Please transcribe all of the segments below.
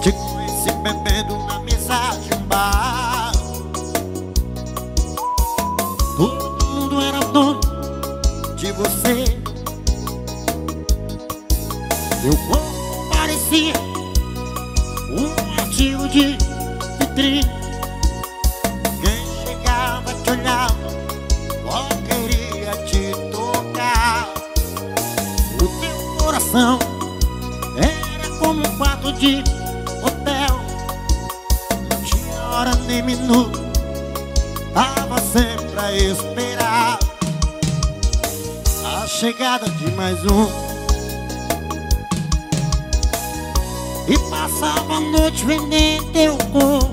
Te conheci bebendo na mesa de um bar. Todo mundo era dono de você. Meu corpo parecia um artigo de vitrine. Quem chegava te olhava, só queria te tocar. O teu coração era como um quarto de hotel. Não tinha hora nem minuto, tava sempre a esperar a chegada de mais um. E passava a noite vendendo teu corpo,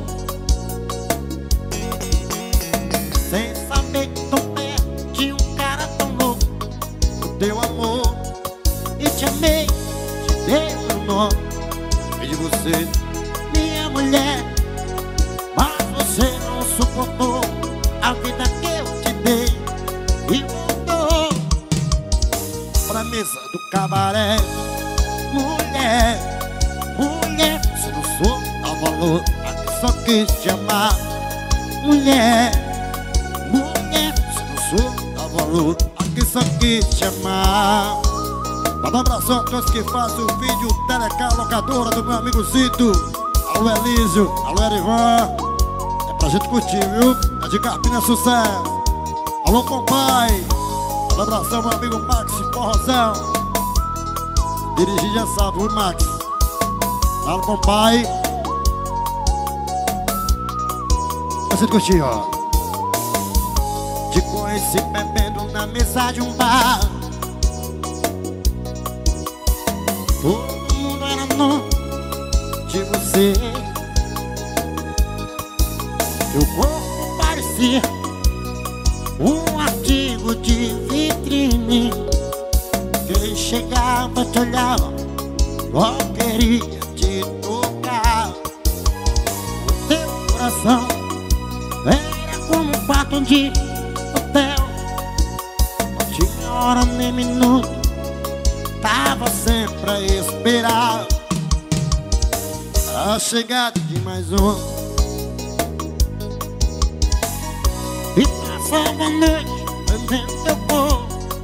sem saber que tô perto de um cara tão louco. O teu amor, e te amei, te dei o meu nome. Fiz de você minha mulher, mas você não suportou a vida que eu te dei e voltou pra mesa do cabaré. Mulher, mulher, você não soube dar valor a quem só quis te amar. Mulher, mulher, você não soube dar valor a quem só quis te amar. Manda um abraço a todos que fazem o vídeo Telecar Locadora do meu amigo Zito. Alô Elísio, alô Erivan. É pra gente curtir, viu? É de Carpina, sucesso. Alô compai. Manda um abraço ao meu amigo Max Porrozão. Dirigir já sabe, viu Max? Alô compai. Pra gente curtir, ó. Te conheci bebendo na mesa de um bar. Todo mundo era dono de você. Teu corpo parecia um artigo de vitrine. Quem chegava te olhava, só queria te tocar. O teu coração era como um quarto de hotel. Não tinha hora nem minuto, tava sempre a esperar a chegada de mais um. E passava a noite vendendo teu corpo,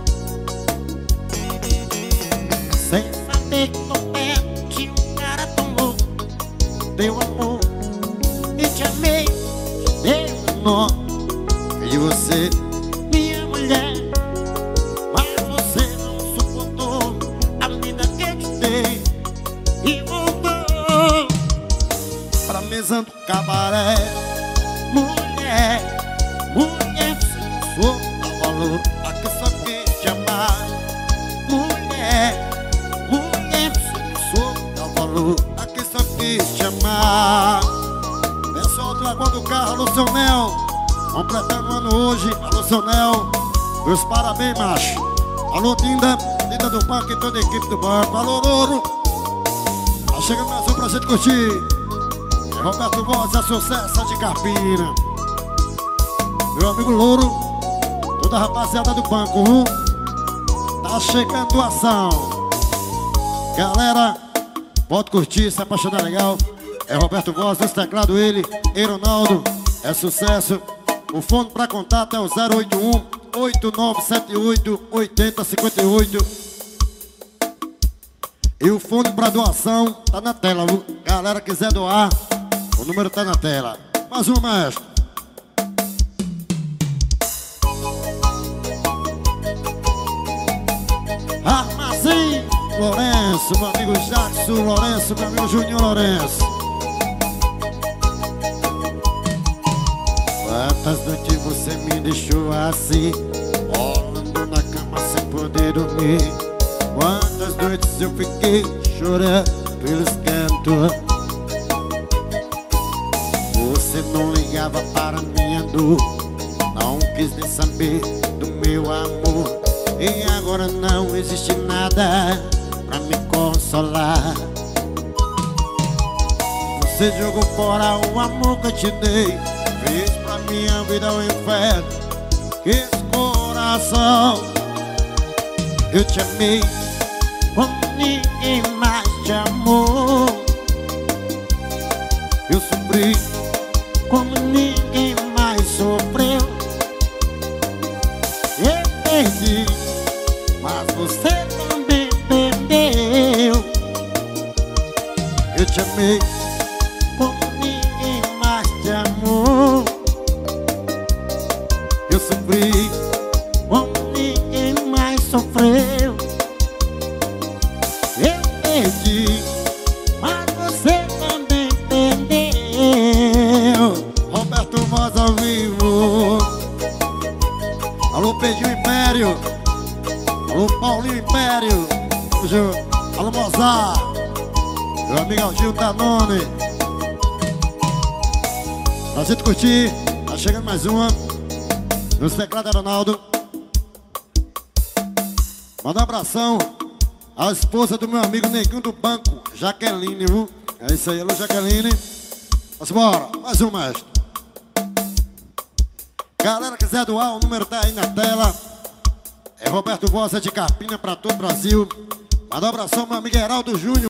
sem saber que tô perto de um cara tão louco. Teu amor, e te amei, te dei o meu nome. Fiz de você minha mulher, mas você não suportou a vida que eu te dei e voltou pra mesa do cabaré. Mulher, mulher, você não soube dar valor a quem só quis te amar. Mulher, mulher, você não soube dar valor a quem só quis te amar. Pessoal do Lagoa do Carro, alô seu Nel, completando o ano hoje, alô seu Nel, meus parabéns, macho. Alô Dinda, Dinda do banco e toda a equipe do banco. Alô Louro, tá chegando mais um pra gente curtir. É Roberto Voz, é sucesso de Carpina. Meu amigo Louro, toda a rapaziada do banco, viu? Tá chegando a ação. Galera, pode curtir, se apaixonar legal. É Roberto Voz, esse teclado ele, Ronaldo, é sucesso. O fone pra contato é o 081-8978-8058. E o fone pra doação tá na tela, viu? Galera quiser doar, o número tá na tela. Mais um, mestre. Armazém Lourenço, meu amigo Jackson Lourenço, meu amigo Júnior Lourenço. Quantas noites você me deixou assim, rolando na cama sem poder dormir? Quantas noites eu fiquei chorando pelos cantos? Você não ligava para minha dor, não quis nem saber do meu amor. E agora não existe nada pra me consolar. Você jogou fora o amor que eu te dei, fez pra minha vida um inferno. Que esse coração eu te amei como ninguém mais te amou. Eu te amei como ninguém mais te amou. Eu sofri como ninguém mais sofreu. Eu perdi, mas você também perdeu. Roberto Voz ao vivo. Alô, Pedinho Império. Alô, Paulinho Império. Alô, Mozart. Meu amigo Aldinho Danone. Pra gente curtir, tá chegando mais uma. No teclado Ronaldo. Manda um abração à esposa do meu amigo Neguinho do Banco, Jaqueline, viu? É isso aí, alô Jaqueline. Vamos embora, mais um, mestre. Galera, quiser doar, o número tá aí na tela. É Roberto Voz, é de Carpina pra todo o Brasil. Manda um abração, meu amigo Heraldo Júnior.